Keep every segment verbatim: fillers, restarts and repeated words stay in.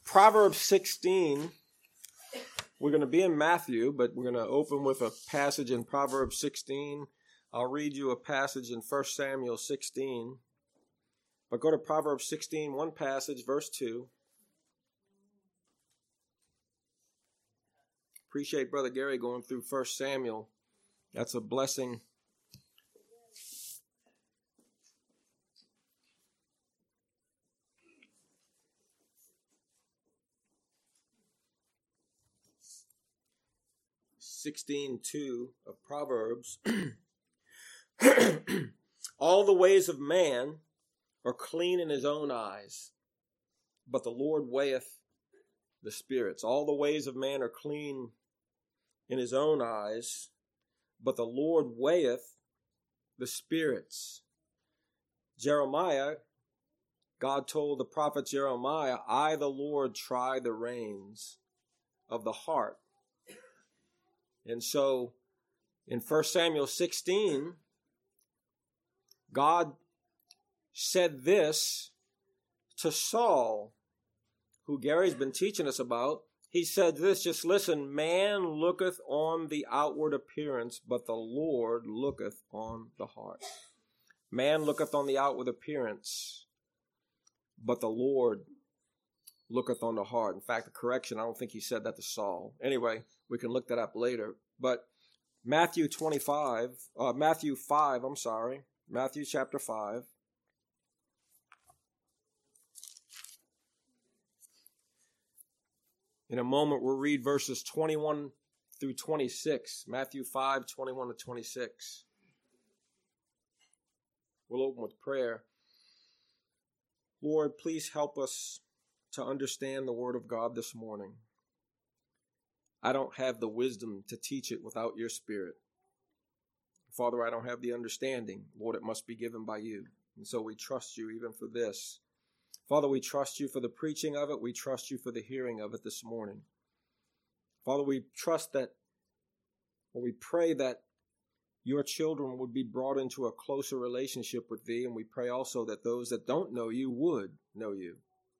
Proverbs sixteen, we're going to be in Matthew, but we're going to open with a passage in Proverbs sixteen. I'll read you a passage in First Samuel sixteen. But go to Proverbs sixteen, one passage, verse two. Appreciate Brother Gary going through First Samuel. That's a blessing. sixteen two of Proverbs. All the ways of man are clean in his own eyes, but the Lord weigheth the spirits. All the ways of man are clean in his own eyes, but the Lord weigheth the spirits. Jeremiah, God told the prophet Jeremiah, I, the Lord, try the reins of the heart. And so in First Samuel sixteen, God said this to Saul, who Gary's been teaching us about. He said this, just listen, man looketh on the outward appearance, but the Lord looketh on the heart. Man looketh on the outward appearance, but the Lord looketh on the heart. In fact, the correction, I don't think he said that to Saul. Anyway, we can look that up later. But Matthew twenty-five, uh, Matthew five, I'm sorry, Matthew chapter five. In a moment, we'll read verses twenty-one through twenty-six. Matthew five, twenty-one to twenty-six. We'll open with prayer. Lord, please help us to understand the Word of God this morning. I don't have the wisdom to teach it without your Spirit. Father, I don't have the understanding. Lord, it must be given by you. And so we trust you even for this. Father, we trust you for the preaching of it. We trust you for the hearing of it this morning. Father, we trust that, or we pray that your children would be brought into a closer relationship with thee, and we pray also that those that don't know you would know you.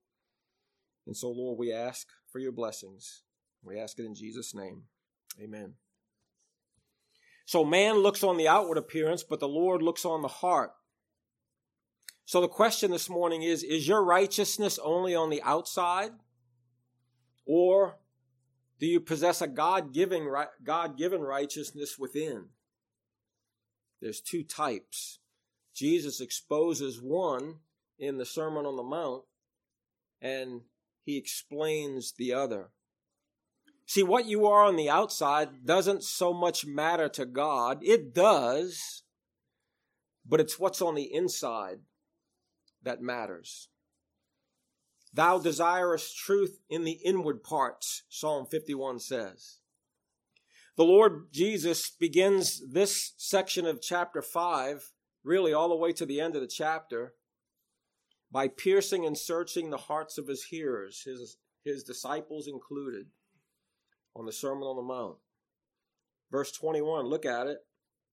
And so, Lord, we ask for your blessings. We ask it in Jesus' name. Amen. So man looks on the outward appearance, but the Lord looks on the heart. So the question this morning is, is your righteousness only on the outside? Or do you possess a God-given, God-given righteousness within? There's two types. Jesus exposes one in the Sermon on the Mount, and he explains the other. See, what you are on the outside doesn't so much matter to God. It does, but it's what's on the inside that matters. Thou desirest truth in the inward parts, Psalm fifty-one says. The Lord Jesus begins this section of chapter five, really all the way to the end of the chapter, by piercing and searching the hearts of his hearers, his, his disciples included, on the Sermon on the Mount. Verse twenty-one, look at it.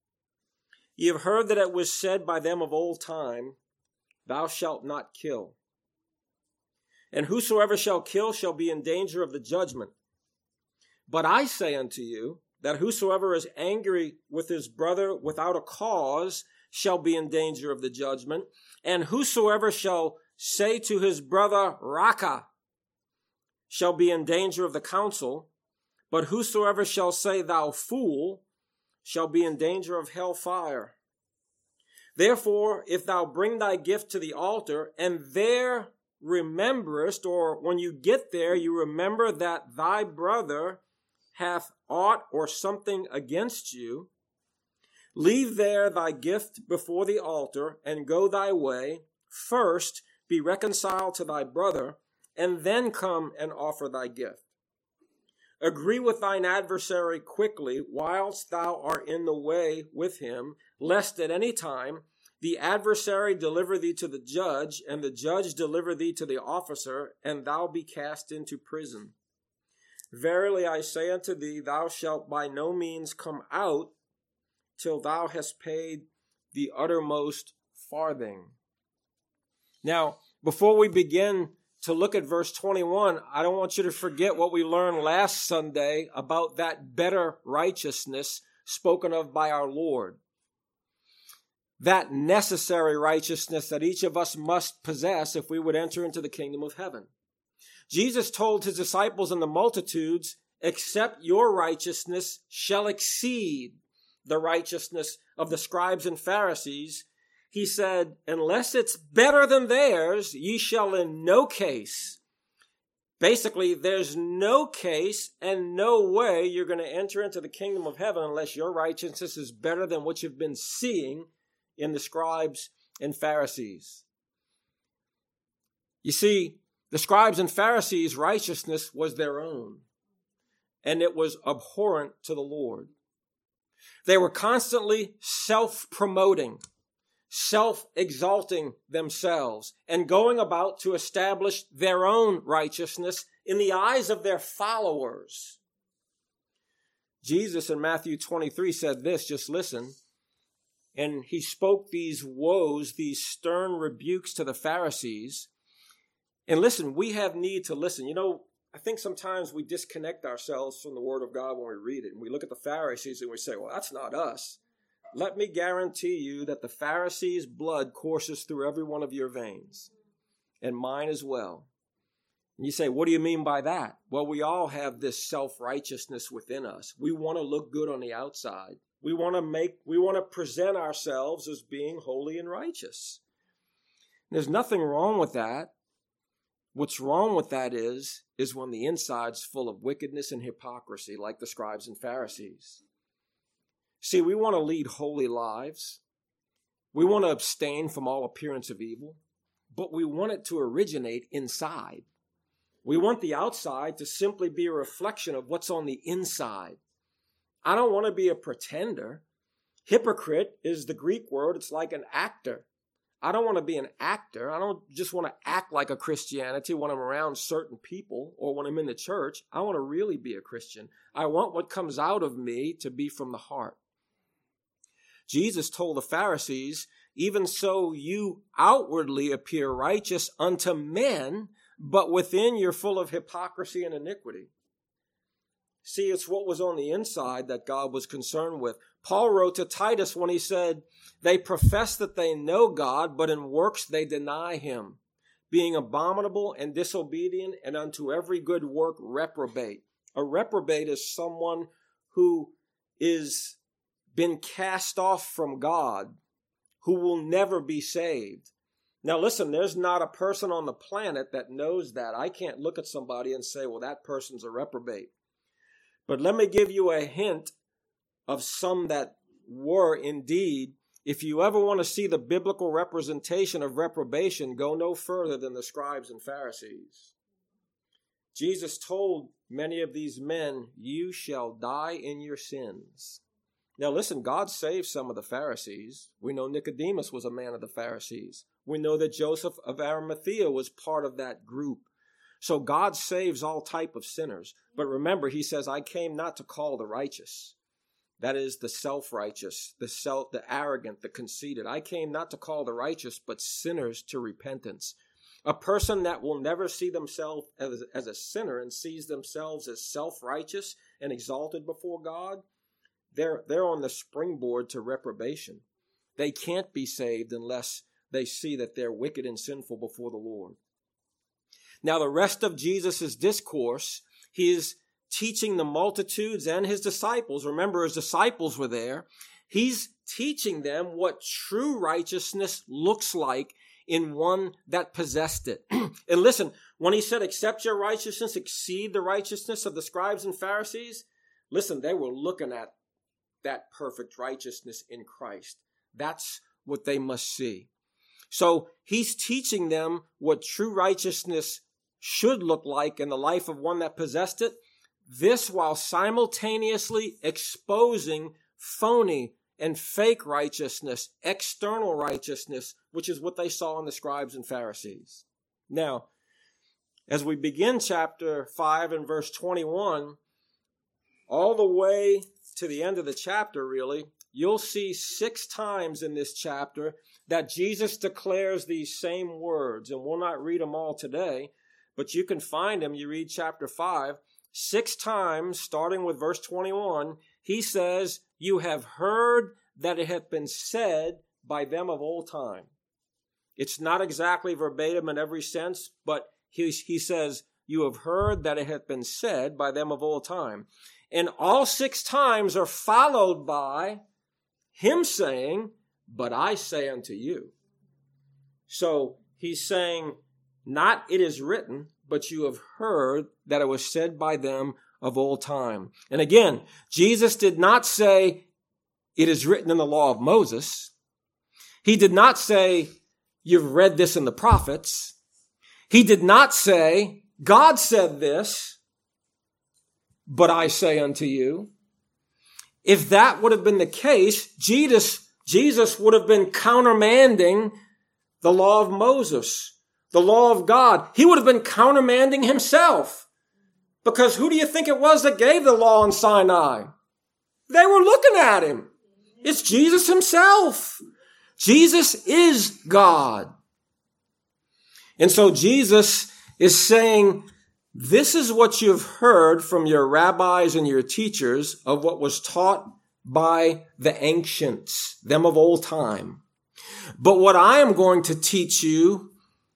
Ye have heard that it was said by them of old time, Thou shalt not kill. And whosoever shall kill shall be in danger of the judgment. But I say unto you, that whosoever is angry with his brother without a cause shall be in danger of the judgment. And whosoever shall say to his brother, Raka, shall be in danger of the council. But whosoever shall say, Thou fool, shall be in danger of hell fire. Therefore, if thou bring thy gift to the altar, and there rememberest, or when you get there, you remember that thy brother hath aught or something against you, leave there thy gift before the altar, and go thy way. First be reconciled to thy brother, and then come and offer thy gift. Agree with thine adversary quickly, whilst thou art in the way with him, lest at any time the adversary deliver thee to the judge, and the judge deliver thee to the officer, and thou be cast into prison. Verily I say unto thee, thou shalt by no means come out till thou hast paid the uttermost farthing. Now, before we begin to look at verse twenty-one, I don't want you to forget what we learned last Sunday about that better righteousness spoken of by our Lord. That necessary righteousness that each of us must possess if we would enter into the kingdom of heaven. Jesus told his disciples and the multitudes, except your righteousness shall exceed the righteousness of the scribes and Pharisees. He said, unless it's better than theirs, ye shall in no case. Basically, there's no case and no way you're going to enter into the kingdom of heaven unless your righteousness is better than what you've been seeing in the scribes and Pharisees. You see, the scribes and Pharisees' righteousness was their own, and it was abhorrent to the Lord. They were constantly self-promoting, self-exalting themselves, and going about to establish their own righteousness in the eyes of their followers. Jesus in Matthew twenty-three said this, just listen, and he spoke these woes, these stern rebukes to the Pharisees. And listen, we have need to listen. You know, I think sometimes we disconnect ourselves from the Word of God when we read it. And we look at the Pharisees and we say, well, that's not us. Let me guarantee you that the Pharisees' blood courses through every one of your veins, and mine as well. And you say, what do you mean by that? Well, we all have this self-righteousness within us. We want to look good on the outside. We want to make, we want to present ourselves as being holy and righteous. And there's nothing wrong with that. What's wrong with that is, is when the inside's full of wickedness and hypocrisy, like the scribes and Pharisees. See, we want to lead holy lives. We want to abstain from all appearance of evil, but we want it to originate inside. We want the outside to simply be a reflection of what's on the inside. I don't want to be a pretender. Hypocrite is the Greek word. It's like an actor. I don't want to be an actor. I don't just want to act like a Christianity when I'm around certain people or when I'm in the church. I want to really be a Christian. I want what comes out of me to be from the heart. Jesus told the Pharisees, even so you outwardly appear righteous unto men, but within you're full of hypocrisy and iniquity. See, it's what was on the inside that God was concerned with. Paul wrote to Titus when he said, they profess that they know God, but in works they deny him, being abominable and disobedient, and unto every good work reprobate. A reprobate is someone who is been cast off from God, who will never be saved. Now listen, there's not a person on the planet that knows that. I can't look at somebody and say, well, that person's a reprobate. But let me give you a hint of some that were indeed. If you ever want to see the biblical representation of reprobation, go no further than the scribes and Pharisees. Jesus told many of these men, you shall die in your sins. Now listen, God saved some of the Pharisees. We know Nicodemus was a man of the Pharisees. We know that Joseph of Arimathea was part of that group. So God saves all type of sinners. But remember, he says, I came not to call the righteous. That is the self-righteous, the self, the arrogant, the conceited. I came not to call the righteous, but sinners to repentance. A person that will never see themselves as, as a sinner and sees themselves as self-righteous and exalted before God, they're, they're on the springboard to reprobation. They can't be saved unless they see that they're wicked and sinful before the Lord. Now, the rest of Jesus' discourse, he is teaching the multitudes and his disciples. Remember, his disciples were there. He's teaching them what true righteousness looks like in one that possessed it. And listen, when he said, except your righteousness exceed the righteousness of the scribes and Pharisees, listen, they were looking at that perfect righteousness in Christ. That's what they must see. So he's teaching them what true righteousness should look like in the life of one that possessed it. This while simultaneously exposing phony and fake righteousness, external righteousness, which is what they saw in the scribes and Pharisees. Now, as we begin chapter five and verse twenty-one, all the way to the end of the chapter, really, you'll see six times in this chapter that Jesus declares these same words, and we'll not read them all today, But you can find him, you read chapter five, six times, starting with verse twenty-one, he says, you have heard that it hath been said by them of old time. It's not exactly verbatim in every sense, but he, he says, you have heard that it hath been said by them of old time. And all six times are followed by him saying, but I say unto you. So he's saying, not it is written, but you have heard that it was said by them of old time. And again, Jesus did not say, it is written in the law of Moses. He did not say, you've read this in the prophets. He did not say, God said this, but I say unto you. If that would have been the case, Jesus, Jesus would have been countermanding the law of Moses, the law of God. He would have been countermanding himself. Because who do you think it was that gave the law in Sinai? They were looking at him. It's Jesus himself. Jesus is God. And so Jesus is saying, this is what you've heard from your rabbis and your teachers of what was taught by the ancients, them of old time. But what I am going to teach you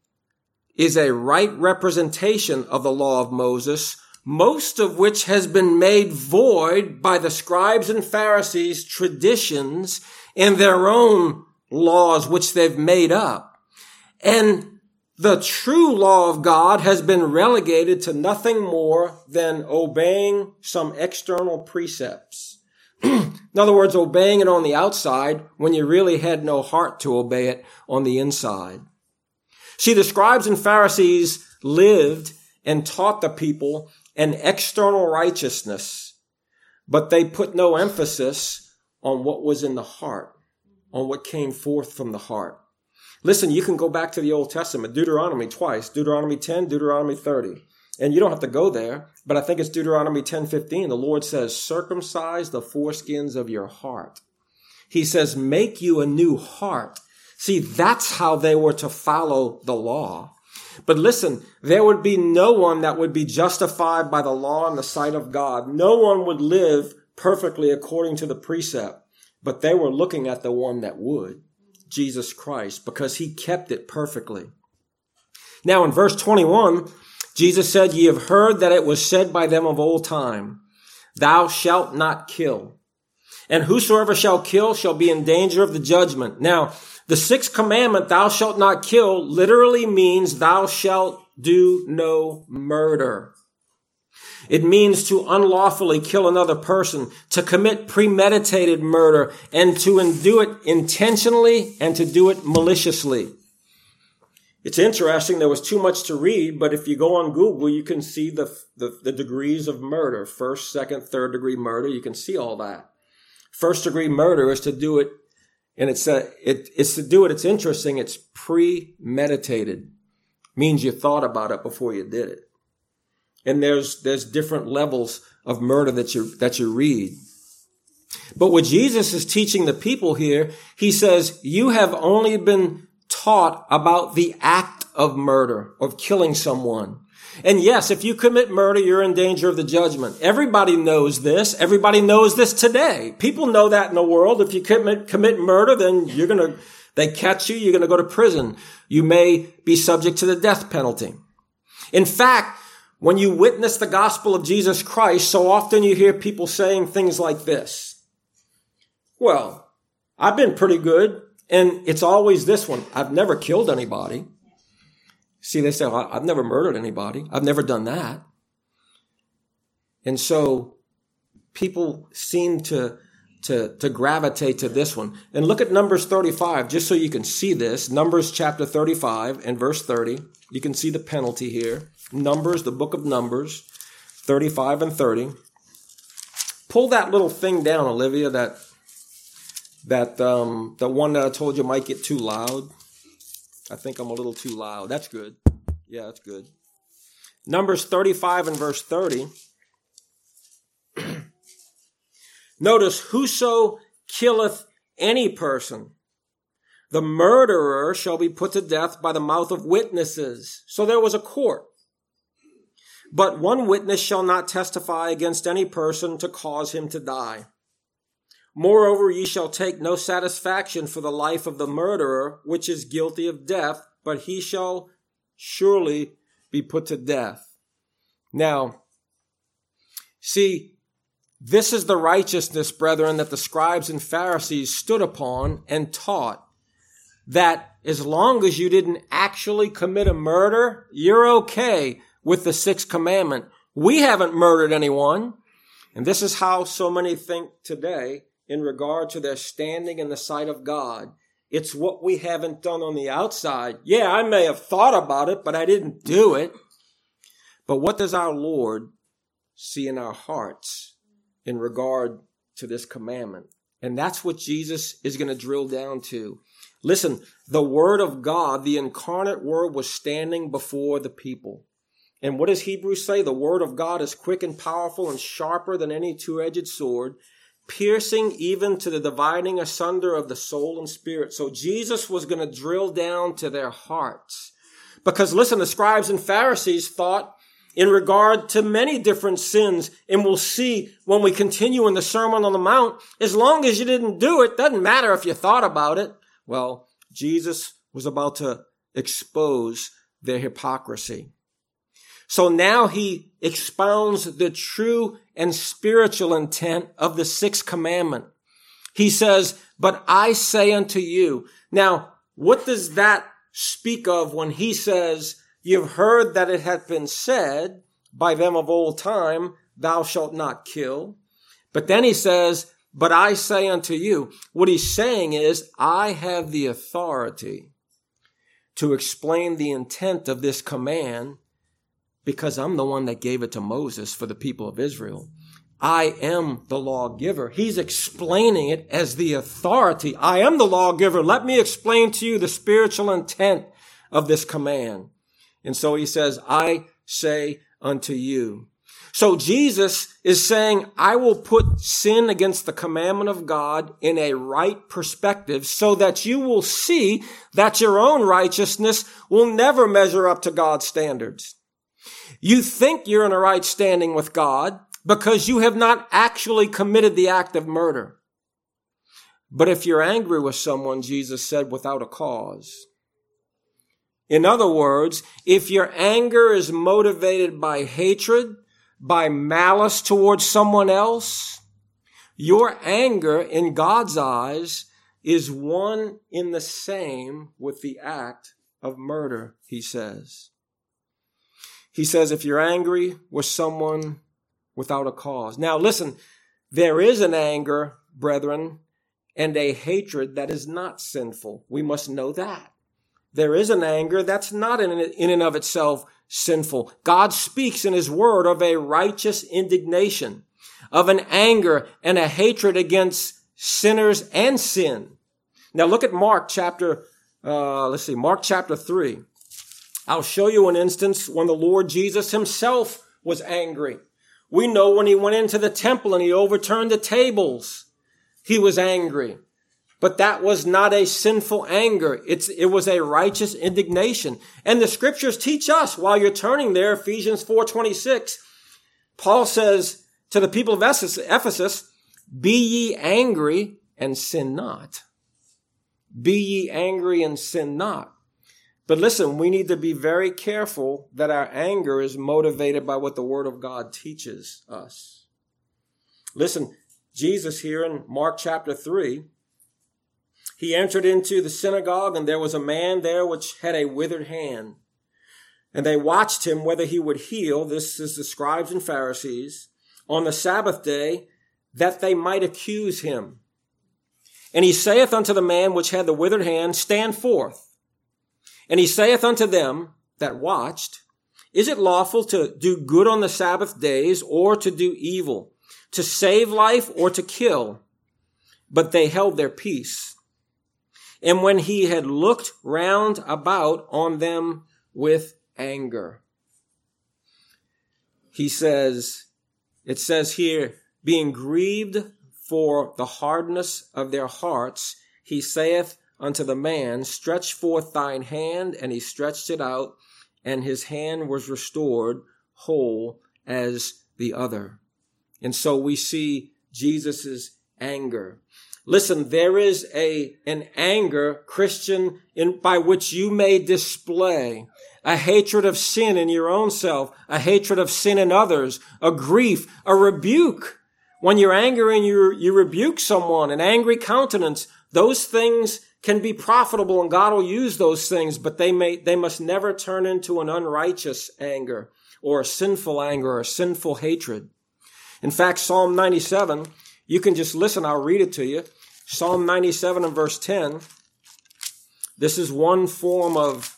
is a right representation of the law of Moses, most of which has been made void by the scribes and Pharisees' traditions and their own laws which they've made up. And the true law of God has been relegated to nothing more than obeying some external precepts. In other words, obeying it on the outside when you really had no heart to obey it on the inside. See, the scribes and Pharisees lived and taught the people an external righteousness, but they put no emphasis on what was in the heart, on what came forth from the heart. Listen, you can go back to the Old Testament, Deuteronomy twice, Deuteronomy ten, Deuteronomy thirty. And you don't have to go there, but I think it's Deuteronomy ten fifteen. The Lord says, circumcise the foreskins of your heart. He says, make you a new heart. See, that's how they were to follow the law. But listen, there would be no one that would be justified by the law in the sight of God. No one would live perfectly according to the precept, but they were looking at the one that would. Jesus Christ, because he kept it perfectly. Now in verse twenty-one, Jesus said, ye have heard that it was said by them of old time, thou shalt not kill. And whosoever shall kill shall be in danger of the judgment. Now, the sixth commandment, thou shalt not kill, literally means thou shalt do no murder. It means to unlawfully kill another person, to commit premeditated murder, and to do it intentionally and to do it maliciously. It's interesting, there was too much to read, but if you go on Google, you can see the, the, the degrees of murder. First, second, third degree murder, you can see all that. First degree murder is to do it, and it's, a, it, it's to do it, it's interesting, it's premeditated. Means you thought about it before you did it. And there's, there's different levels of murder that you, that you read. But what Jesus is teaching the people here, he says, you have only been taught about the act of murder, of killing someone. And yes, if you commit murder, you're in danger of the judgment. Everybody knows this. Everybody knows this today. People know that in the world. If you commit, commit murder, then you're going to, they catch you, you're going to go to prison. You may be subject to the death penalty. In fact, when you witness the gospel of Jesus Christ, so often you hear people saying things like this. Well, I've been pretty good, and it's always this one. I've never killed anybody. See, they say, well, I've never murdered anybody. I've never done that. And so people seem to, to, to gravitate to this one. And look at Numbers thirty-five, just so you can see this. Numbers chapter thirty-five and verse thirty. You can see the penalty here. Numbers, the book of Numbers, thirty-five and thirty. Pull that little thing down, Olivia, that that um, the one that I told you might get too loud. I think I'm a little too loud. That's good. Yeah, that's good. Numbers thirty-five and verse thirty. Notice, whoso killeth any person, the murderer shall be put to death by the mouth of witnesses. So there was a court. But one witness shall not testify against any person to cause him to die. Moreover, ye shall take no satisfaction for the life of the murderer, which is guilty of death, but he shall surely be put to death. Now, see, this is the righteousness, brethren, that the scribes and Pharisees stood upon and taught, that as long as you didn't actually commit a murder, you're okay with the sixth commandment. We haven't murdered anyone. And this is how so many think today in regard to their standing in the sight of God. It's what we haven't done on the outside. Yeah, I may have thought about it, but I didn't do it. But what does our Lord see in our hearts in regard to this commandment? And that's what Jesus is going to drill down to. Listen, the Word of God, the incarnate Word, was standing before the people. And what does Hebrews say? The Word of God is quick and powerful and sharper than any two-edged sword, piercing even to the dividing asunder of the soul and spirit. So Jesus was going to drill down to their hearts. Because listen, the scribes and Pharisees thought in regard to many different sins, and we'll see when we continue in the Sermon on the Mount, as long as you didn't do it, doesn't matter if you thought about it. Well, Jesus was about to expose their hypocrisy. So now he expounds the true and spiritual intent of the sixth commandment. He says, but I say unto you. Now, what does that speak of when he says, you've heard that it hath been said by them of old time, thou shalt not kill. But then he says, but I say unto you. What he's saying is, I have the authority to explain the intent of this command because I'm the one that gave it to Moses for the people of Israel. I am the lawgiver. He's explaining it as the authority. I am the lawgiver. Let me explain to you the spiritual intent of this command. And so he says, I say unto you. So Jesus is saying, I will put sin against the commandment of God in a right perspective so that you will see that your own righteousness will never measure up to God's standards. You think you're in a right standing with God because you have not actually committed the act of murder. But if you're angry with someone, Jesus said, without a cause. In other words, if your anger is motivated by hatred, by malice towards someone else, your anger in God's eyes is one in the same with the act of murder, he says. He says, if you're angry with someone without a cause. Now listen, there is an anger, brethren, and a hatred that is not sinful. We must know that. There is an anger that's not in, in and of itself sinful. God speaks in his word of a righteous indignation, of an anger and a hatred against sinners and sin. Now look at Mark chapter, uh, let's see, Mark chapter three. I'll show you an instance when the Lord Jesus himself was angry. We know when he went into the temple and he overturned the tables, he was angry. But that was not a sinful anger. It's, it was a righteous indignation. And the scriptures teach us, while you're turning there, Ephesians four twenty-six, Paul says to the people of Ephesus, be ye angry and sin not. Be ye angry and sin not. But listen, we need to be very careful that our anger is motivated by what the Word of God teaches us. Listen, Jesus here in Mark chapter three, he entered into the synagogue, and there was a man there which had a withered hand. And they watched him whether he would heal, this is the scribes and Pharisees, on the Sabbath day, that they might accuse him. And he saith unto the man which had the withered hand, stand forth. And he saith unto them that watched, is it lawful to do good on the Sabbath days, or to do evil, to save life, or to kill? But they held their peace. And when he had looked round about on them with anger, he says, it says here, being grieved for the hardness of their hearts, he saith unto the man, stretch forth thine hand, and he stretched it out, and his hand was restored, whole as the other. And so we see Jesus' anger. Listen, there is a, an anger, Christian, in, by which you may display a hatred of sin in your own self, a hatred of sin in others, a grief, a rebuke. When you're angry and you, you rebuke someone, an angry countenance, those things can be profitable and God will use those things, but they may, they must never turn into an unrighteous anger or a sinful anger or a sinful hatred. In fact, Psalm ninety-seven, you can just listen, I'll read it to you. Psalm ninety-seven and verse ten. This is one form of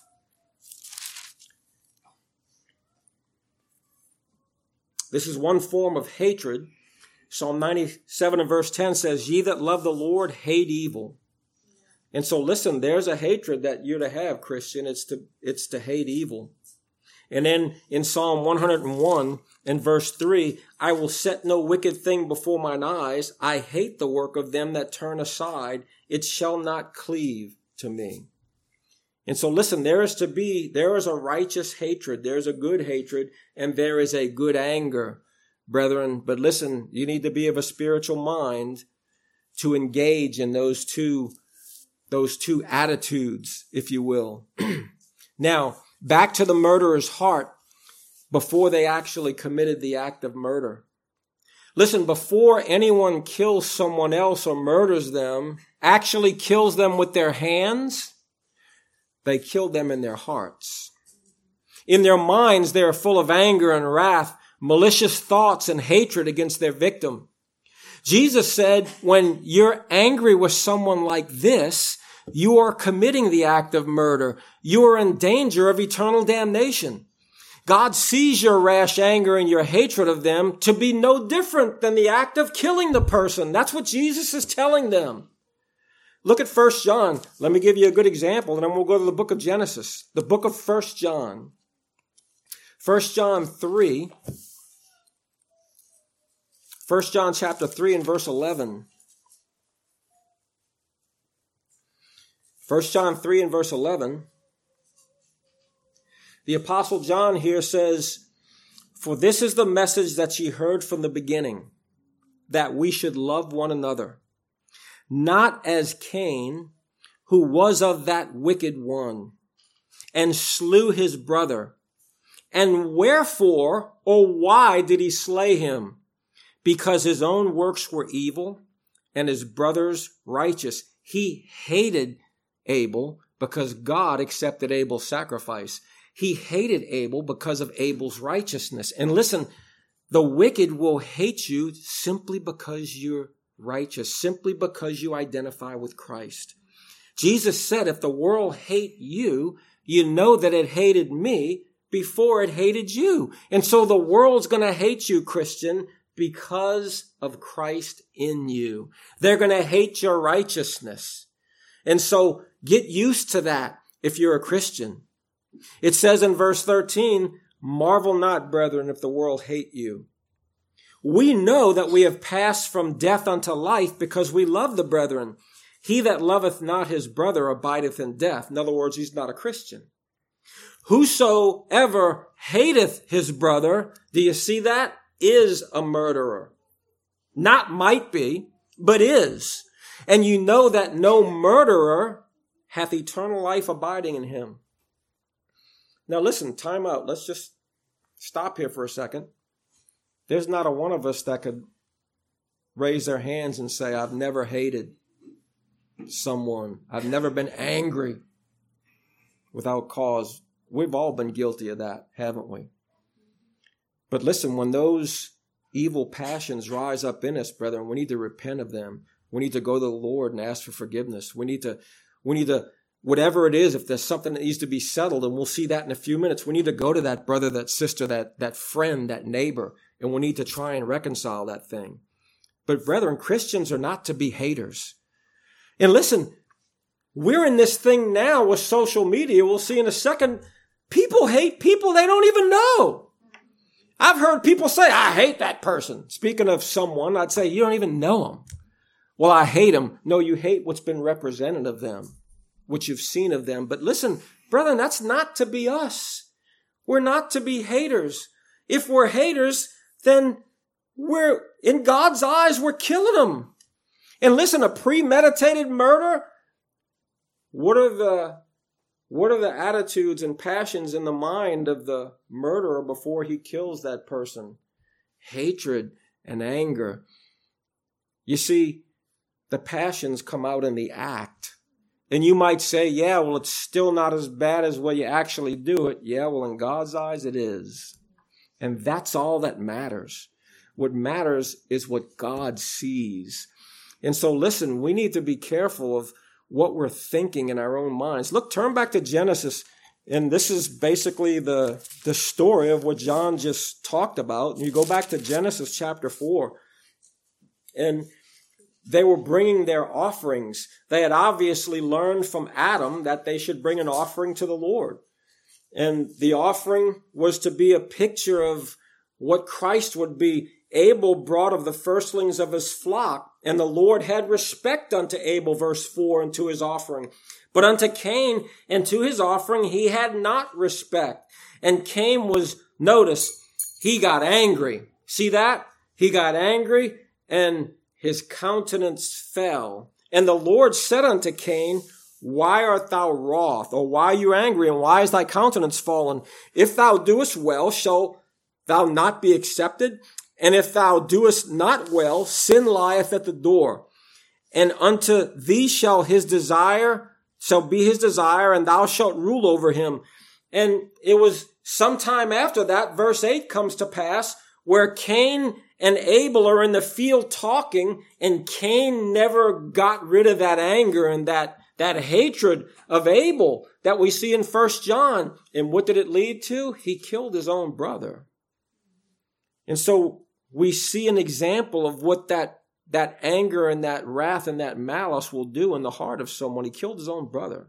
This is one form of hatred. Psalm ninety-seven and verse ten says, "Ye that love the Lord hate evil." And so listen, there's a hatred that you're to have, Christian. It's to, it's to hate evil. And then in Psalm one hundred one and verse three, "I will set no wicked thing before mine eyes. I hate the work of them that turn aside. It shall not cleave to me." And so listen, there is to be, there is a righteous hatred. There's a good hatred and there is a good anger, brethren. But listen, you need to be of a spiritual mind to engage in those two, those two attitudes, if you will. Now, back to the murderer's heart before they actually committed the act of murder. Listen, before anyone kills someone else or murders them, actually kills them with their hands, they kill them in their hearts. In their minds, they are full of anger and wrath, malicious thoughts and hatred against their victim. Jesus said, when you're angry with someone like this, you are committing the act of murder. You are in danger of eternal damnation. God sees your rash anger and your hatred of them to be no different than the act of killing the person. That's what Jesus is telling them. Look at First John. Let me give you a good example, and then we'll go to the book of Genesis. The book of First John. First John three. First John chapter three and verse eleven. First John three and verse eleven. The Apostle John here says, "For this is the message that ye heard from the beginning, that we should love one another. Not as Cain, who was of that wicked one, and slew his brother. And wherefore, or why did he slay him? Because his own works were evil, and his brother's righteous. He hated Abel because God accepted Abel's sacrifice. He hated Abel because of Abel's righteousness." And listen, the wicked will hate you simply because you're righteous, simply because you identify with Christ. Jesus said, if the world hate you, you know that it hated me before it hated you. And so the world's going to hate you, Christian, because of Christ in you. They're going to hate your righteousness. And so get used to that if you're a Christian. It says in verse thirteen, "Marvel not, brethren, if the world hate you. We know that we have passed from death unto life because we love the brethren. He that loveth not his brother abideth in death." In other words, he's not a Christian. "Whosoever hateth his brother," do you see that? "Is a murderer." Not might be, but is. "And you know that no murderer hath eternal life abiding in him." Now listen, time out. Let's just stop here for a second. There's not a one of us that could raise their hands and say, "I've never hated someone. I've never been angry without cause." We've all been guilty of that, haven't we? But listen, when those evil passions rise up in us, brethren, we need to repent of them. We need to go to the Lord and ask for forgiveness. We need to, we need to, whatever it is, if there's something that needs to be settled, and we'll see that in a few minutes, we need to go to that brother, that sister, that, that friend, that neighbor, and we need to try and reconcile that thing. But brethren, Christians are not to be haters. And listen, we're in this thing now with social media. We'll see in a second. People hate people they don't even know. I've heard people say, "I hate that person." Speaking of someone, I'd say, "You don't even know them." "Well, I hate them." No, you hate what's been represented of them, what you've seen of them. But listen, brethren, that's not to be us. We're not to be haters. If we're haters, then we're, in God's eyes, we're killing them. And listen, a premeditated murder, what are the, what are the attitudes and passions in the mind of the murderer before he kills that person? Hatred and anger. You see, the passions come out in the act. And you might say, yeah, well, it's still not as bad as when you actually do it. Yeah, well, in God's eyes, it is. And that's all that matters. What matters is what God sees. And so, listen, we need to be careful of what we're thinking in our own minds. Look, turn back to Genesis. And this is basically the, the story of what John just talked about. You go back to Genesis chapter four. And they were bringing their offerings. They had obviously learned from Adam that they should bring an offering to the Lord. And the offering was to be a picture of what Christ would be. Abel brought of the firstlings of his flock, and the Lord had respect unto Abel, verse four, and to his offering. But unto Cain and to his offering he had not respect. And Cain was, notice, he got angry. See that? He got angry, and his countenance fell. And the Lord said unto Cain, why art thou wroth? Or why are you angry? And why is thy countenance fallen? If thou doest well, shall thou not be accepted? And if thou doest not well, sin lieth at the door. And unto thee shall his desire, shall be his desire, and thou shalt rule over him. And it was sometime after that, verse eight comes to pass, where Cain and Abel are in the field talking, and Cain never got rid of that anger and that, that hatred of Abel that we see in First John. And what did it lead to? He killed his own brother. And so we see an example of what that, that anger and that wrath and that malice will do in the heart of someone. He killed his own brother.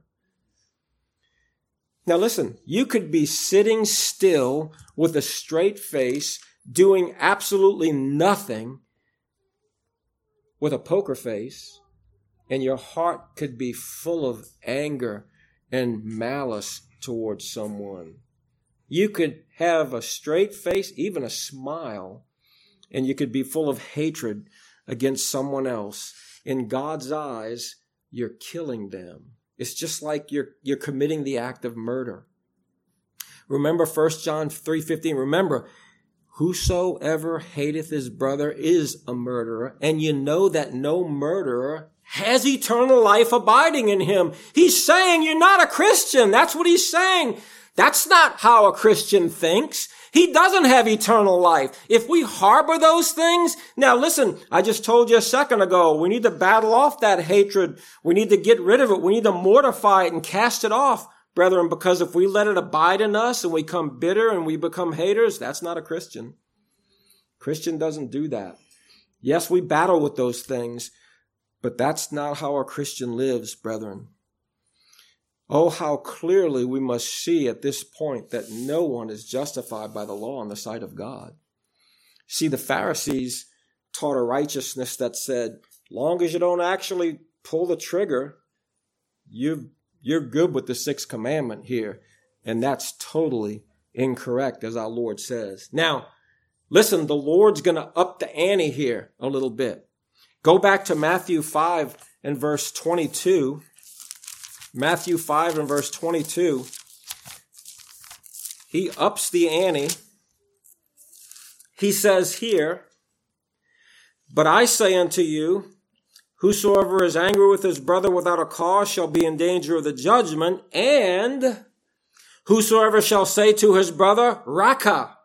Now listen, you could be sitting still with a straight face, doing absolutely nothing with a poker face, and your heart could be full of anger and malice towards someone. You could have a straight face, even a smile, and you could be full of hatred against someone else. In God's eyes, you're killing them. It's just like you're, you're committing the act of murder. Remember First John three fifteen. Remember, whosoever hateth his brother is a murderer, and you know that no murderer has eternal life abiding in him. He's saying you're not a Christian. That's what he's saying. That's not how a Christian thinks. He doesn't have eternal life. If we harbor those things, now listen, I just told you a second ago, we need to battle off that hatred. We need to get rid of it. We need to mortify it and cast it off, brethren, because if we let it abide in us and we become bitter and we become haters, that's not a Christian. Christian doesn't do that. Yes, we battle with those things, but that's not how a Christian lives, brethren. Oh, how clearly we must see at this point that no one is justified by the law in the sight of God. See, the Pharisees taught a righteousness that said, long as you don't actually pull the trigger, you, you're good with the sixth commandment here. And that's totally incorrect, as our Lord says. Now, listen, the Lord's going to up the ante here a little bit. Go back to Matthew five and verse twenty-two. Matthew five and verse twenty-two, he ups the ante. He says here, but I say unto you, whosoever is angry with his brother without a cause shall be in danger of the judgment, and whosoever shall say to his brother, Raka,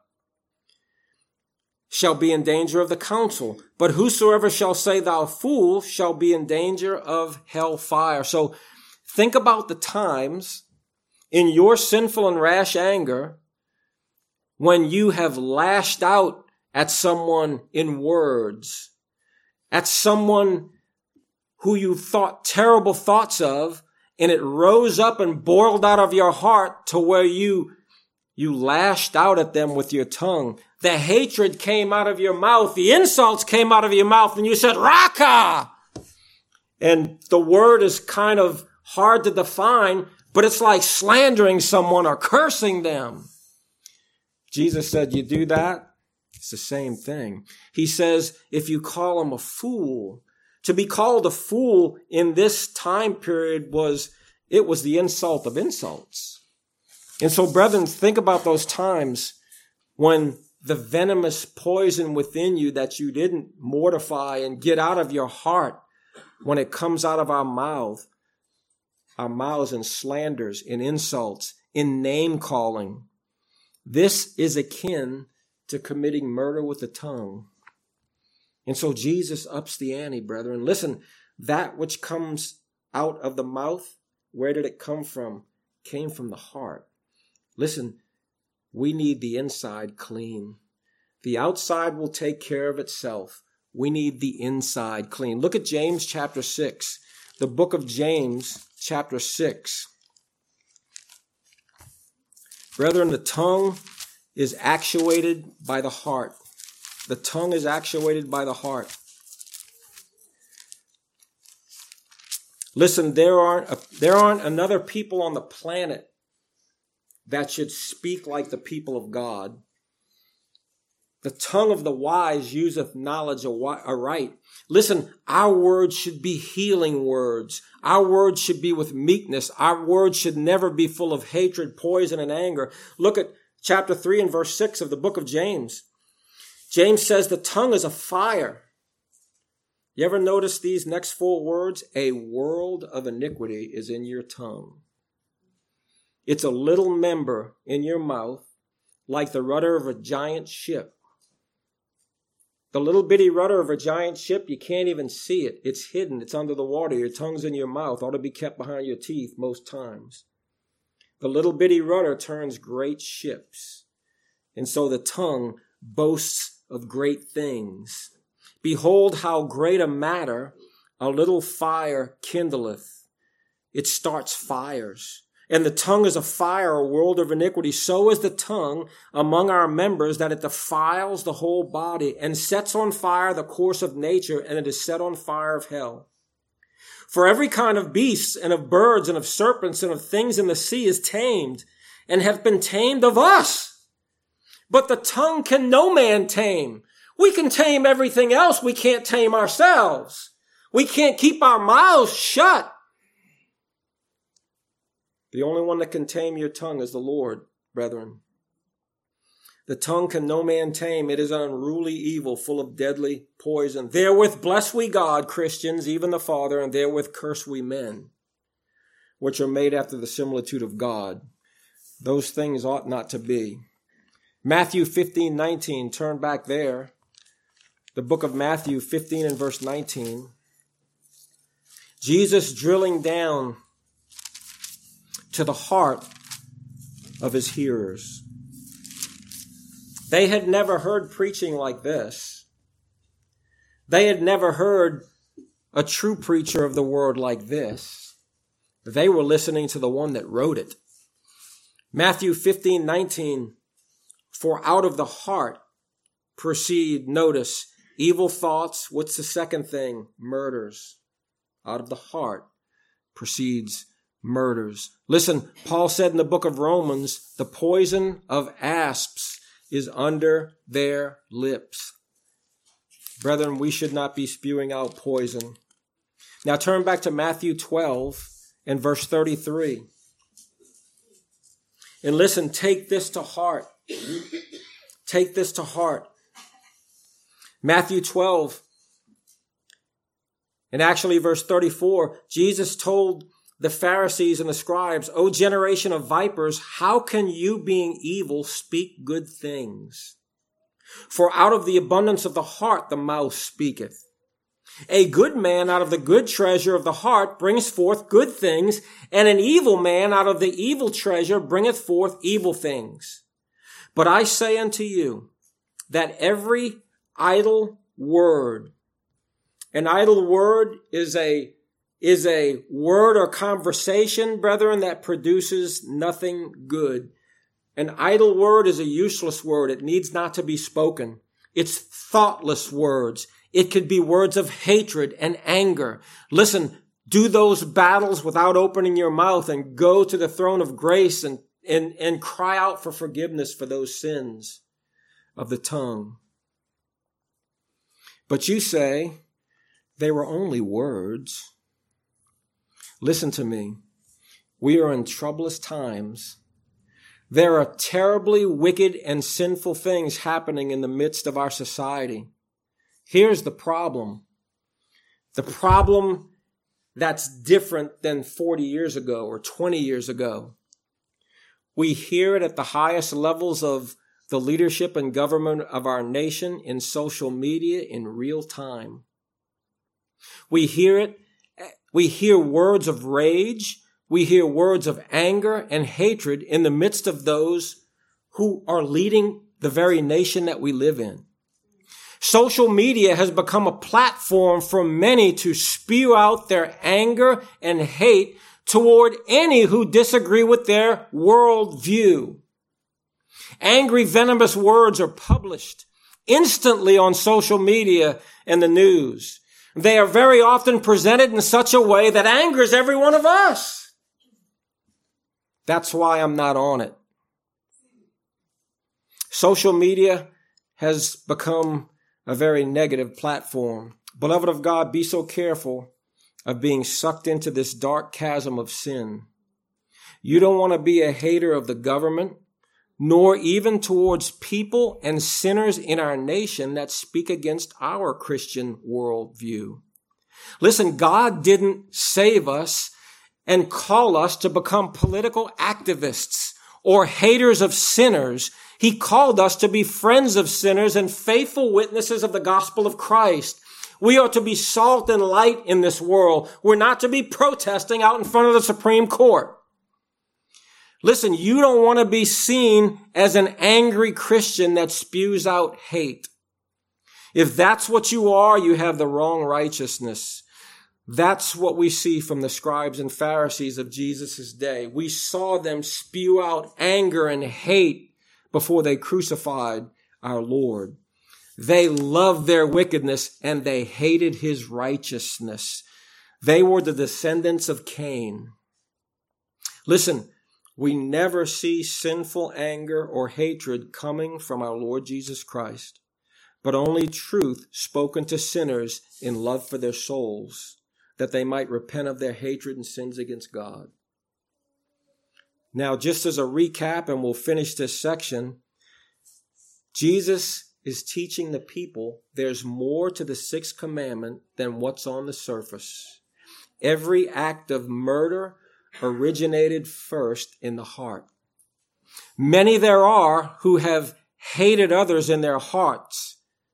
shall be in danger of the council. But whosoever shall say, thou fool, shall be in danger of hell fire. So think about the times in your sinful and rash anger when you have lashed out at someone in words, at someone who you thought terrible thoughts of, and it rose up and boiled out of your heart to where you, you lashed out at them with your tongue. The hatred came out of your mouth. The insults came out of your mouth, and you said, Raka! And the word is kind of hard to define, but it's like slandering someone or cursing them. Jesus said, you do that, it's the same thing. He says, if you call him a fool, to be called a fool in this time period was, it was the insult of insults. And so, brethren, think about those times when the venomous poison within you that you didn't mortify and get out of your heart, when it comes out of our mouth, our mouths in slanders, in insults, in name calling. This is akin to committing murder with the tongue. And so Jesus ups the ante, brethren. Listen, that which comes out of the mouth, where did it come from? Came from the heart. Listen, we need the inside clean. The outside will take care of itself. We need the inside clean. Look at James chapter six, the book of James chapter six. Brethren, the tongue is actuated by the heart. The tongue is actuated by the heart. Listen, there aren't, a, there aren't another people on the planet that should speak like the people of God. The tongue of the wise useth knowledge aright. Listen, our words should be healing words. Our words should be with meekness. Our words should never be full of hatred, poison, and anger. Look at chapter three and verse six of the book of James. James says the tongue is a fire. You ever notice these next four words? A world of iniquity is in your tongue. It's a little member in your mouth, like the rudder of a giant ship. The little bitty rudder of a giant ship, you can't even see it. It's hidden. It's under the water. Your tongue's in your mouth. Ought to be kept behind your teeth most times. The little bitty rudder turns great ships. And so the tongue boasts of great things. Behold how great a matter a little fire kindleth. It starts fires. And the tongue is a fire, a world of iniquity. So is the tongue among our members, that it defiles the whole body and sets on fire the course of nature, and it is set on fire of hell. For every kind of beasts and of birds and of serpents and of things in the sea is tamed, and have been tamed of us. But the tongue can no man tame. We can tame everything else. We can't tame ourselves. We can't keep our mouths shut. The only one that can tame your tongue is the Lord, brethren. The tongue can no man tame. It is an unruly evil, full of deadly poison. Therewith bless we God, Christians, even the Father, and therewith curse we men, which are made after the similitude of God. Those things ought not to be. Matthew fifteen nineteen, turn back there. The book of Matthew fifteen and verse nineteen. Jesus drilling down to the heart of his hearers. They had never heard preaching like this. They had never heard a true preacher of the word like this. They were listening to the one that wrote it. Matthew fifteen nineteen, for out of the heart proceed, notice, evil thoughts. What's the second thing? Murders. Out of the heart proceeds murders. Listen, Paul said in the book of Romans, the poison of asps is under their lips. Brethren, we should not be spewing out poison. Now turn back to Matthew twelve and verse thirty-three. And listen, take this to heart. Take this to heart. Matthew twelve, and actually verse thirty-four, Jesus told the Pharisees and the scribes, O generation of vipers, how can you, being evil, speak good things? For out of the abundance of the heart the mouth speaketh. A good man out of the good treasure of the heart brings forth good things, and an evil man out of the evil treasure bringeth forth evil things. But I say unto you that every idle word, an idle word is a is a word or conversation, brethren, that produces nothing good. An idle word is a useless word. It needs not to be spoken. It's thoughtless words. It could be words of hatred and anger. Listen, do those battles without opening your mouth and go to the throne of grace and and, and cry out for forgiveness for those sins of the tongue. But you say, they were only words. Listen to me. We are in troublous times. There are terribly wicked and sinful things happening in the midst of our society. Here's the problem. The problem that's different than forty years ago or twenty years ago. We hear it at the highest levels of the leadership and government of our nation, in social media, in real time. We hear it. We hear words of rage. We hear words of anger and hatred in the midst of those who are leading the very nation that we live in. Social media has become a platform for many to spew out their anger and hate toward any who disagree with their worldview. Angry, venomous words are published instantly on social media and the news. They are very often presented in such a way that angers every one of us. That's why I'm not on it. Social media has become a very negative platform. Beloved of God, be so careful of being sucked into this dark chasm of sin. You don't want to be a hater of the government, nor even towards people and sinners in our nation that speak against our Christian worldview. Listen, God didn't save us and call us to become political activists or haters of sinners. He called us to be friends of sinners and faithful witnesses of the gospel of Christ. We are to be salt and light in this world. We're not to be protesting out in front of the Supreme Court. Listen, you don't want to be seen as an angry Christian that spews out hate. If that's what you are, you have the wrong righteousness. That's what we see from the scribes and Pharisees of Jesus' day. We saw them spew out anger and hate before they crucified our Lord. They loved their wickedness and they hated his righteousness. They were the descendants of Cain. Listen, we never see sinful anger or hatred coming from our Lord Jesus Christ, but only truth spoken to sinners in love for their souls, that they might repent of their hatred and sins against God. Now, just as a recap, and we'll finish this section, Jesus is teaching the people there's more to the sixth commandment than what's on the surface. Every act of murder originated first in the heart. Many there are who have hated others in their hearts.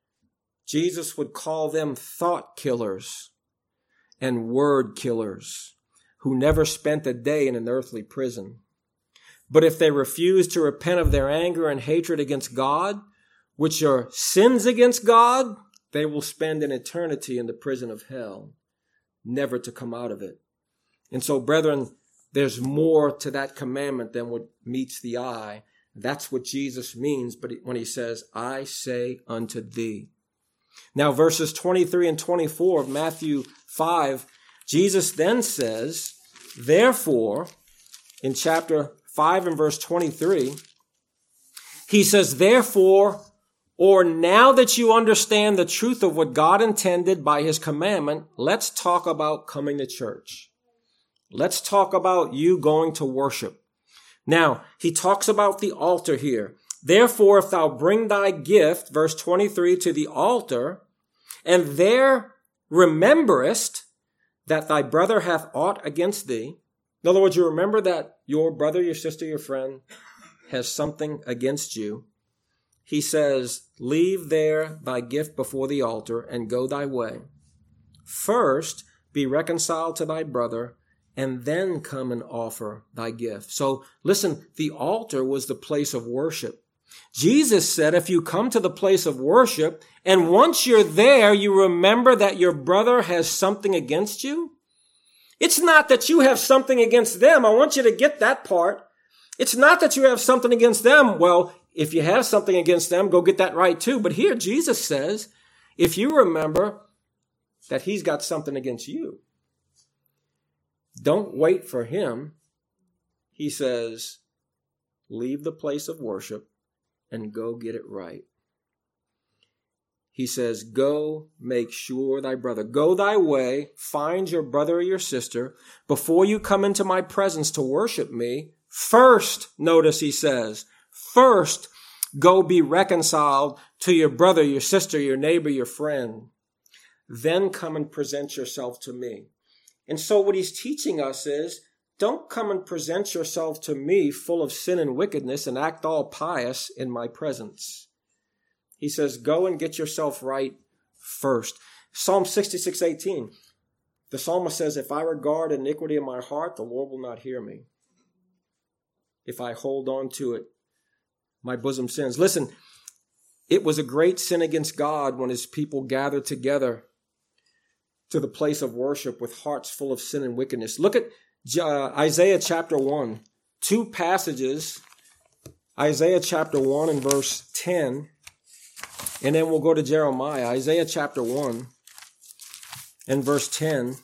Jesus would call them thought killers and word killers who never spent a day in an earthly prison. But if they refuse to repent of their anger and hatred against God, which are sins against God, they will spend an eternity in the prison of hell, never to come out of it. And so, brethren, there's more to that commandment than what meets the eye. That's what Jesus means but when he says, I say unto thee. Now, verses twenty-three and twenty-four of Matthew five, Jesus then says, therefore, in chapter five and verse twenty-three, he says, therefore, or now that you understand the truth of what God intended by his commandment, let's talk about coming to church. Let's talk about you going to worship. Now, he talks about the altar here. Therefore, if thou bring thy gift, verse twenty-three, to the altar, and there rememberest that thy brother hath aught against thee. In other words, you remember that your brother, your sister, your friend has something against you. He says, leave there thy gift before the altar and go thy way. First, be reconciled to thy brother, and then come and offer thy gift. So listen, the altar was the place of worship. Jesus said, if you come to the place of worship, and once you're there, you remember that your brother has something against you. It's not that you have something against them. I want you to get that part. It's not that you have something against them. Well, if you have something against them, go get that right too. But here Jesus says, if you remember that he's got something against you, don't wait for him. He says, leave the place of worship and go get it right. He says, go make sure thy brother. Go thy way, find your brother or your sister. Before you come into my presence to worship me, first, notice he says, first, go be reconciled to your brother, your sister, your neighbor, your friend. Then come and present yourself to me. And so what he's teaching us is, don't come and present yourself to me full of sin and wickedness and act all pious in my presence. He says, go and get yourself right first. Psalm sixty-six eighteen. The psalmist says, if I regard iniquity in my heart, the Lord will not hear me. If I hold on to it, my bosom sins. Listen, it was a great sin against God when his people gathered together to the place of worship with hearts full of sin and wickedness. Look at uh, Isaiah chapter one. Two passages. Isaiah chapter one and verse ten. And then we'll go to Jeremiah. Isaiah chapter one and verse ten.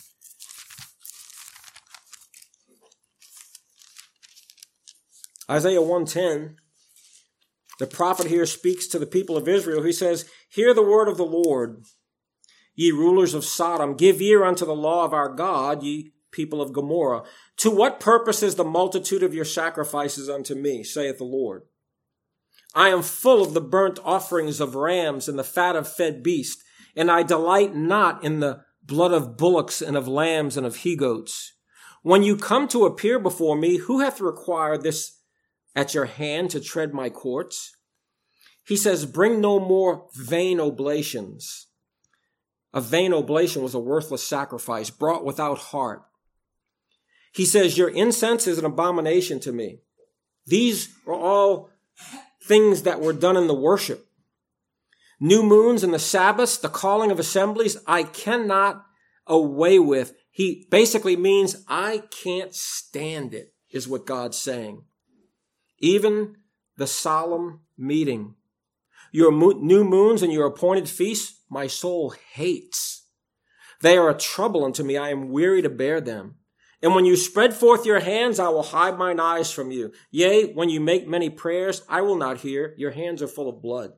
Isaiah one ten. The prophet here speaks to the people of Israel. He says, hear the word of the Lord, ye rulers of Sodom. Give ear unto the law of our God, ye people of Gomorrah. To what purpose is the multitude of your sacrifices unto me, saith the Lord? I am full of the burnt offerings of rams and the fat of fed beasts, and I delight not in the blood of bullocks and of lambs and of he-goats. When you come to appear before me, who hath required this at your hand to tread my courts? He says, bring no more vain oblations. A vain oblation was a worthless sacrifice brought without heart. He says, your incense is an abomination to me. These are all things that were done in the worship. New moons and the Sabbaths, the calling of assemblies, I cannot away with. He basically means I can't stand it, is what God's saying. Even the solemn meeting. Your mo- new moons and your appointed feasts, my soul hates. They are a trouble unto me. I am weary to bear them. And when you spread forth your hands, I will hide mine eyes from you. Yea, when you make many prayers, I will not hear. Your hands are full of blood.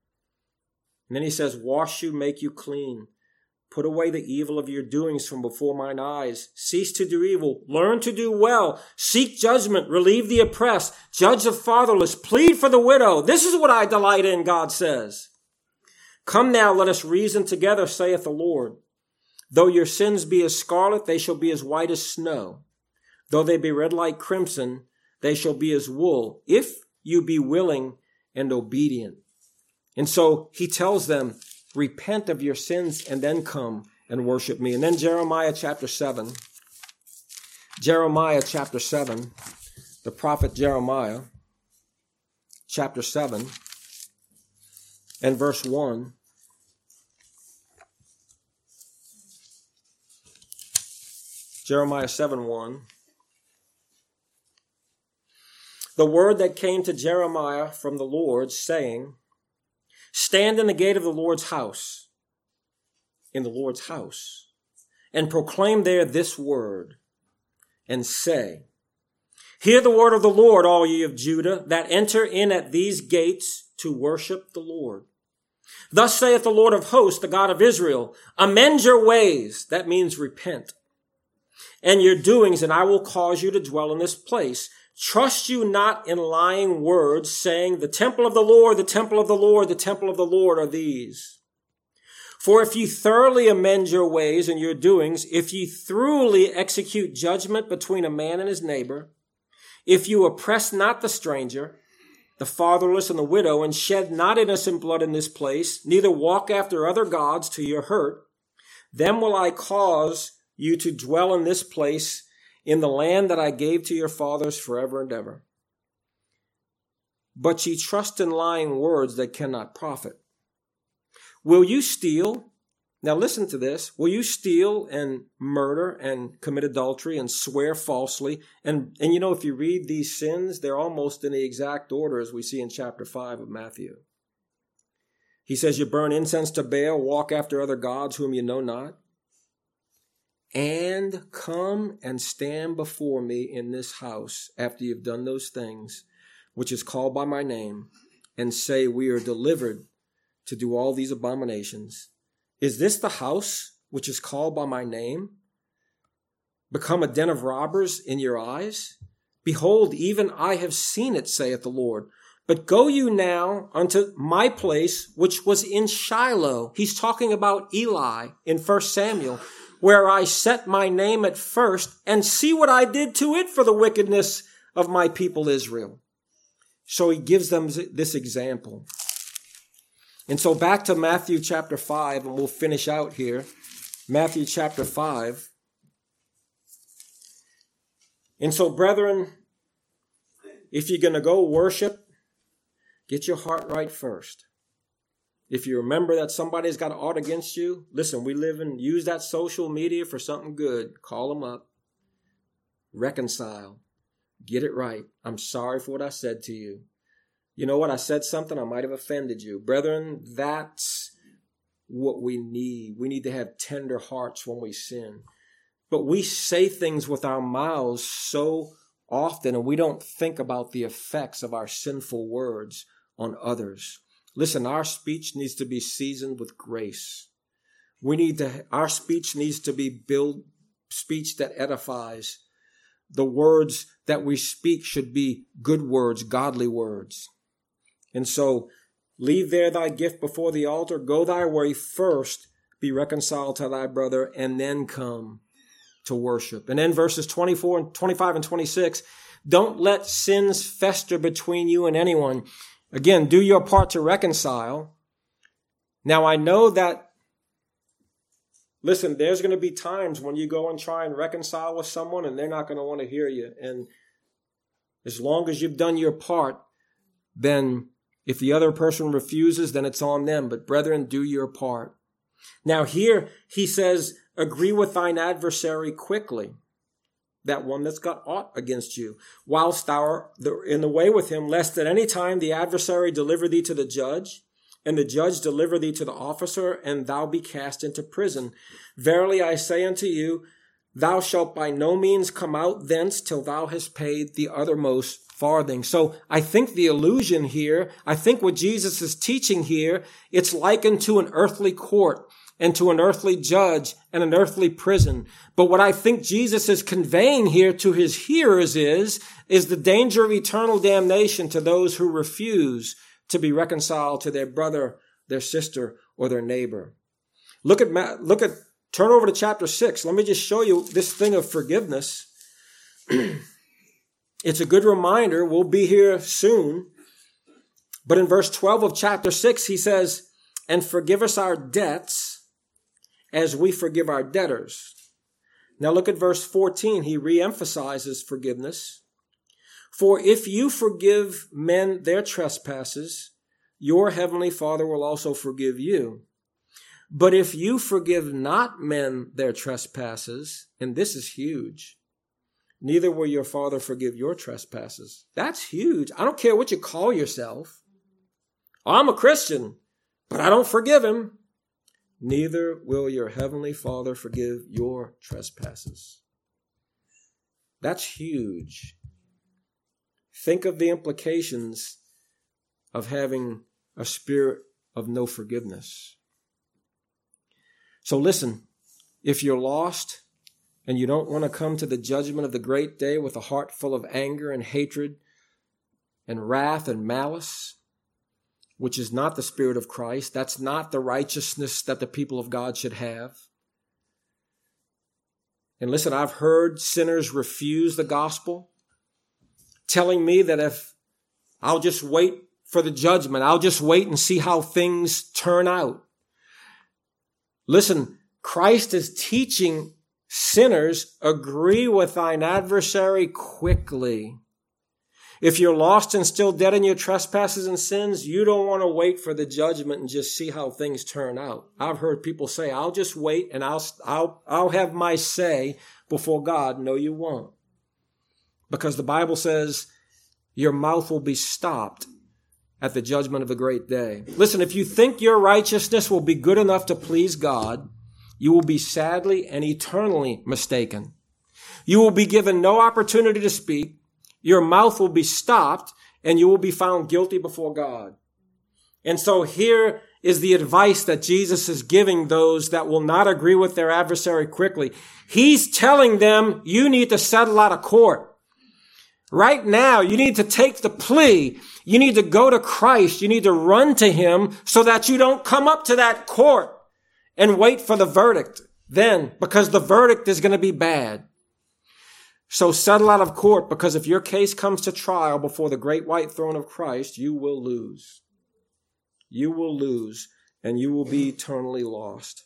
And then he says, wash you, make you clean. Put away the evil of your doings from before mine eyes. Cease to do evil. Learn to do well. Seek judgment. Relieve the oppressed. Judge the fatherless. Plead for the widow. This is what I delight in, God says. Come now, let us reason together, saith the Lord. Though your sins be as scarlet, they shall be as white as snow. Though they be red like crimson, they shall be as wool, if you be willing and obedient. And so he tells them, repent of your sins and then come and worship me. And then Jeremiah chapter seven. Jeremiah chapter seven. The prophet Jeremiah chapter seven and verse one. Jeremiah seven one. The word that came to Jeremiah from the Lord, saying, stand in the gate of the Lord's house, in the Lord's house, and proclaim there this word, and say, hear the word of the Lord, all ye of Judah, that enter in at these gates to worship the Lord. Thus saith the Lord of hosts, the God of Israel, amend your ways, that means repent, and your doings, and I will cause you to dwell in this place. Trust you not in lying words, saying, the temple of the Lord, the temple of the Lord, the temple of the Lord are these. For if ye thoroughly amend your ways and your doings, if ye thoroughly execute judgment between a man and his neighbor, if you oppress not the stranger, the fatherless and the widow, and shed not innocent blood in this place, neither walk after other gods to your hurt, then will I cause you to dwell in this place, in the land that I gave to your fathers forever and ever. But ye trust in lying words that cannot profit. Will you steal? Now listen to this. Will you steal and murder and commit adultery and swear falsely? And, and you know, if you read these sins, they're almost in the exact order as we see in chapter five of Matthew. He says, you burn incense to Baal, walk after other gods whom you know not, and come and stand before me in this house after you've done those things. which is called by my name, and say, we are delivered to do all these abominations, is this the house which is called by my name become a den of robbers in your eyes? Behold, even I have seen it, saith the Lord. But go you now unto my place, which was in Shiloh. He's talking about Eli in First Samuel, where I set my name at first, and see what I did to it for the wickedness of my people Israel. So he gives them this example. And so back to Matthew chapter five, and we'll finish out here. Matthew chapter five. And so, brethren, if you're going to go worship, get your heart right first. If you remember that somebody's got an ought against you, listen, we live and use that social media for something good. Call them up. Reconcile. Get it right. I'm sorry for what I said to you. You know what? I said something. I might have offended you. Brethren, that's what we need. We need to have tender hearts when we sin. But we say things with our mouths so often, and we don't think about the effects of our sinful words on others. Listen, our speech needs to be seasoned with grace. We need to, our speech needs to be build speech that edifies. The words that we speak should be good words, godly words. And so, leave there thy gift before the altar. Go thy way first. Be reconciled to thy brother, and then come to worship. And then verses twenty-four and twenty-five and twenty-six, don't let sins fester between you and anyone. Again, do your part to reconcile. Now, I know that, listen, there's going to be times when you go and try and reconcile with someone and they're not going to want to hear you. And as long as you've done your part, then if the other person refuses, then it's on them. But brethren, do your part. Now here he says, agree with thine adversary quickly, that one that's got aught against you, whilst thou art in the way with him, lest at any time the adversary deliver thee to the judge, and the judge deliver thee to the officer, and thou be cast into prison. Verily I say unto you, thou shalt by no means come out thence till thou hast paid the uttermost farthing. So I think the allusion here, I think what Jesus is teaching here, it's likened to an earthly court and to an earthly judge and an earthly prison. But what I think Jesus is conveying here to his hearers is, is the danger of eternal damnation to those who refuse to be reconciled to their brother, their sister, or their neighbor. Look at, look at, turn over to chapter six. Let me just show you this thing of forgiveness. It's a good reminder. We'll be here soon. But in verse twelve of chapter six, he says, and forgive us our debts as we forgive our debtors. Now look at verse fourteen. He reemphasizes forgiveness. For if you forgive men their trespasses, your heavenly Father will also forgive you. But if you forgive not men their trespasses, and this is huge, neither will your Father forgive your trespasses. That's huge. I don't care what you call yourself. I'm a Christian, but I don't forgive him. Neither will your heavenly Father forgive your trespasses. That's huge. Think of the implications of having a spirit of no forgiveness. So listen, if you're lost and you don't want to come to the judgment of the great day with a heart full of anger and hatred and wrath and malice, which is not the Spirit of Christ, that's not the righteousness that the people of God should have. And listen, I've heard sinners refuse the gospel, telling me that if I'll just wait for the judgment, I'll just wait and see how things turn out. Listen, Christ is teaching sinners, agree with thine adversary quickly. If you're lost and still dead in your trespasses and sins, you don't want to wait for the judgment and just see how things turn out. I've heard people say, I'll just wait and I'll, I'll, I'll have my say before God. No, you won't. Because the Bible says your mouth will be stopped at the judgment of the great day. Listen, if you think your righteousness will be good enough to please God, you will be sadly and eternally mistaken. You will be given no opportunity to speak. Your mouth will be stopped, and you will be found guilty before God. And so here is the advice that Jesus is giving those that will not agree with their adversary quickly. He's telling them, you need to settle out of court. Right now, you need to take the plea. You need to go to Christ. You need to run to him so that you don't come up to that court and wait for the verdict then, because the verdict is going to be bad. So settle out of court, because if your case comes to trial before the great white throne of Christ, you will lose. You will lose, and you will be eternally lost.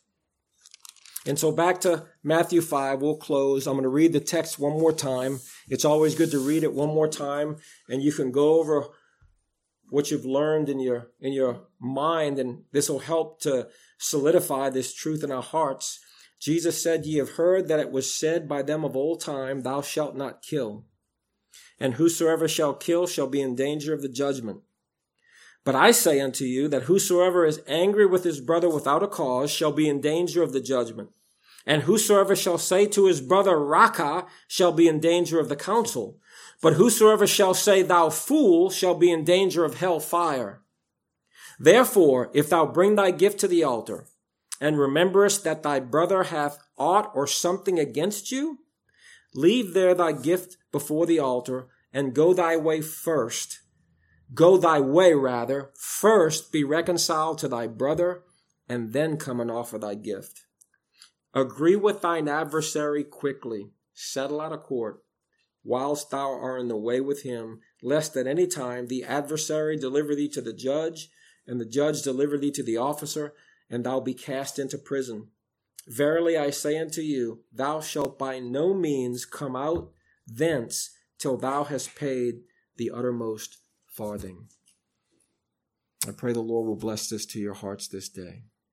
And so back to Matthew five, we'll close. I'm going to read the text one more time. It's always good to read it one more time, and you can go over what you've learned in your, in your mind, and this will help to solidify this truth in our hearts. Jesus said, ye have heard that it was said by them of old time, thou shalt not kill. And whosoever shall kill shall be in danger of the judgment. But I say unto you that whosoever is angry with his brother without a cause shall be in danger of the judgment. And whosoever shall say to his brother, Raca, shall be in danger of the council. But whosoever shall say, thou fool, shall be in danger of hell fire. Therefore, if thou bring thy gift to the altar, and rememberest that thy brother hath aught or something against you, leave there thy gift before the altar, and go thy way first. Go thy way, rather, first be reconciled to thy brother, and then come and offer thy gift. Agree with thine adversary quickly, settle out of court, whilst thou art in the way with him, lest at any time the adversary deliver thee to the judge, and the judge deliver thee to the officer, and thou be cast into prison. Verily I say unto you, thou shalt by no means come out thence till thou hast paid the uttermost farthing. I pray the Lord will bless this to your hearts this day.